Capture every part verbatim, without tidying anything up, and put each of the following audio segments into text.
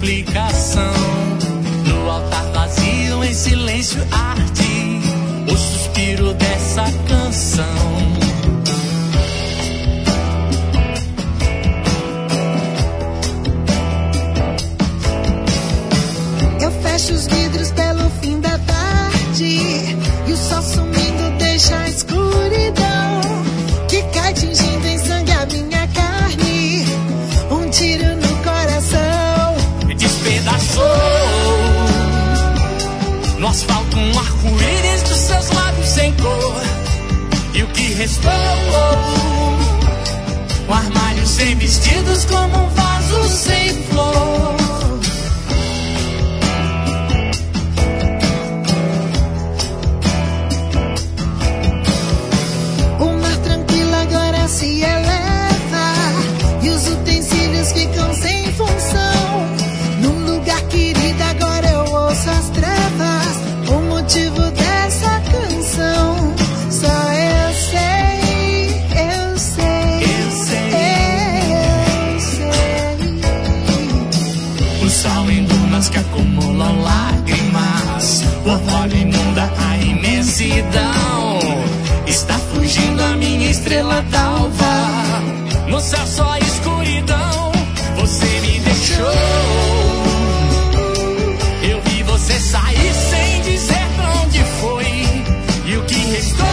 explicação. No altar vazio, em silêncio arde o suspiro dessa canção. Eu fecho os vidros pelo fim da tarde e o sol sumindo deixa a escuridão que cai tingindo em sangue a minha carne. Um tiro no coração Me despedaçou no asfalto um arco-íris dos seus lábios sem cor. E o que restou? Um armário sem vestidos como um vaso sem flor. O mar tranquilo agora se eleva e os utensílios ficam sem função. Num lugar querido agora eu ouço as trevas. O motivo dessa canção só eu sei, eu sei, Eu sei. eu sei. O sol em dunas que acumulam lágrimas. O orvalho inunda a imensidão. Está fugindo a minha estrela d'alva. No céu só escuridão. Você me deixou. Eu vi você sair sem dizer pra onde foi. E o que restou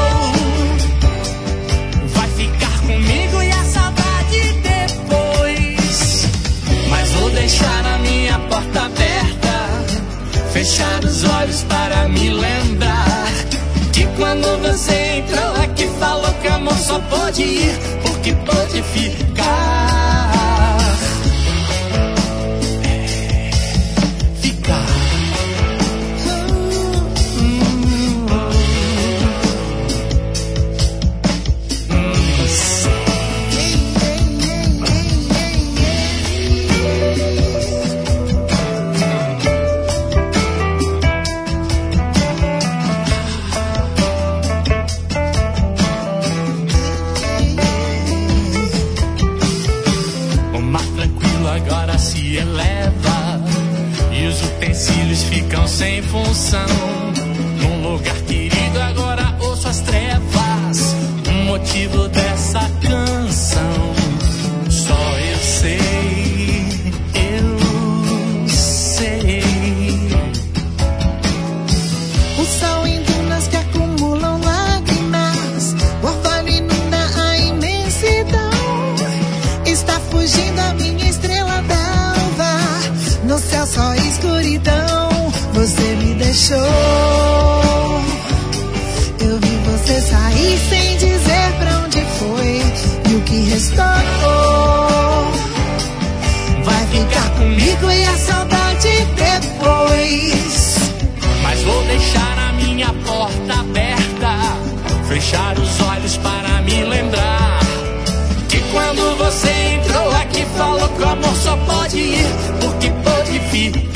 vai ficar comigo e a saudade depois. Mas vou deixar a minha porta aberta, fechar os olhos para me lembrar que quando você entrou aqui falou que amor só pode ir porque pode ficar. É, ficar. O mar tranquilo agora se eleva e os utensílios ficam sem função. Num lugar querido agora ouço as trevas. O motivo dessa canção só eu sei, eu sei. O sol em dunas que acumulam lágrimas. O orvalho inunda a imensidão. Está fugindo a minha estrela d'alva. No céu só escuridão. Você me deixou. Eu vi você sair sem dizer pra onde foi. E o que restou vai ficar comigo e a saudade depois. Mas vou deixar a minha porta aberta, fechar os olhos para me lembrar que quando você entrou aqui falou que o amor só pode ir porque pode ficar.